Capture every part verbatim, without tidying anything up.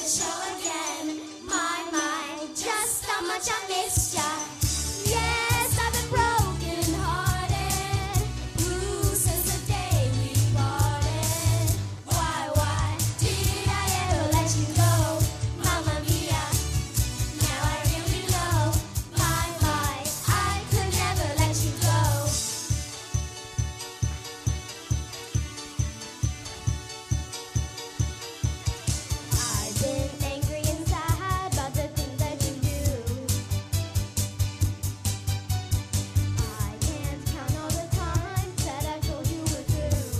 show again. My, my, just how much I missed ya. Yes, I've been broken hearted, blue since the day we parted. Why, why did I ever let you go? Mamma mia, now I really know. My, my, I could never let you go. I've been angry and sad about the things that you do. I can't count all the times that I told you were true.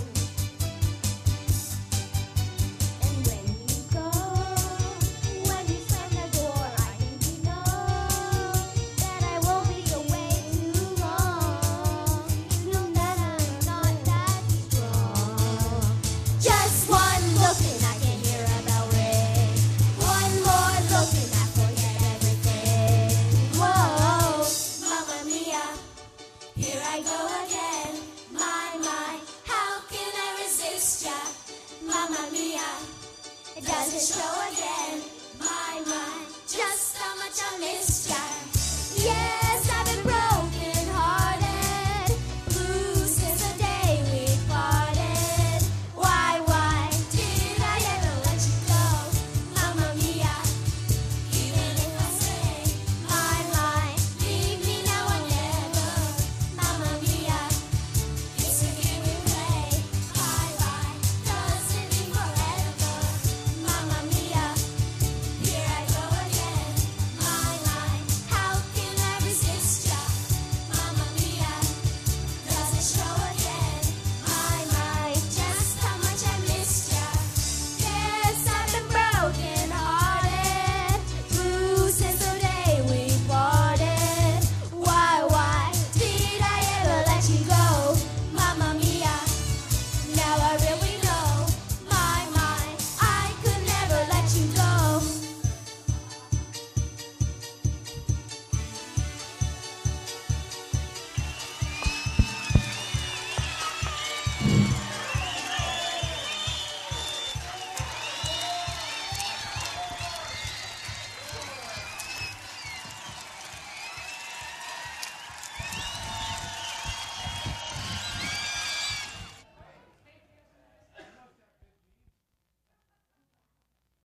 And when you go, when you slam the door, I think you know that I won't be away too long. No matter I'm not that strong. Just one look and I can hear about Rick. One more look and I forget everything. Whoa, Mamma mia, here I go again. My, my, how can I resist ya? Mamma mia, does it show again? My, my, just how much I missed ya. Yes, I've been broken hearted, blue since the day we parted. Why, why did I ever let you go? Mamma mia, even if I say, my, my, leave me now or never. Mamma mia, it's a game we play. Bye, bye, doesn't mean forever. Mamma mia, here I go again. My, my, how can I resist ya? Mamma mia, does it show again? My, my, just how much I missed ya. Yes, I've been broken hearted, blue since the day we parted. Why, why did I ever let you go?